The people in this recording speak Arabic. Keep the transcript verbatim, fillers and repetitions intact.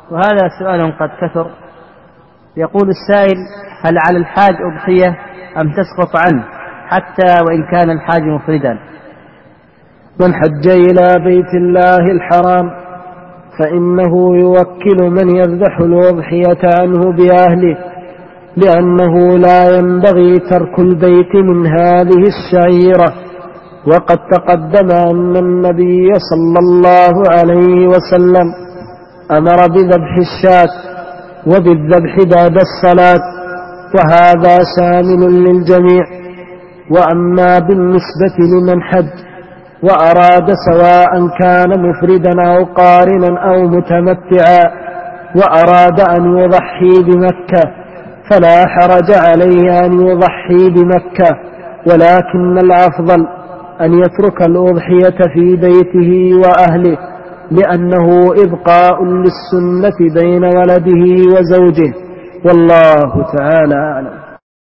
وهذا سؤال قد كثر. يقول السائل: هل على الحاج أضحية أم تسقط عنه حتى وإن كان الحاج مفردا؟ من حج إلى بيت الله الحرام فإنه يوكل من يذبح الأضحية عنه بأهله، لأنه لا ينبغي ترك البيت من هذه الشعيرة. وقد تقدم أن النبي صلى الله عليه وسلم أمر بذبح الشاة وبالذبح بعد الصلاة، وهذا شامل للجميع. وأما بالنسبة لمن حج وأراد سواء كان مفردا أو قارنا أو متمتعا وأراد أن يضحي بمكة فلا حرج عليه أن يضحي بمكة، ولكن الأفضل أن يترك الأضحية في بيته وأهله، لأنه إبقاء للسنة بين ولده وزوجه، والله تعالى أعلم.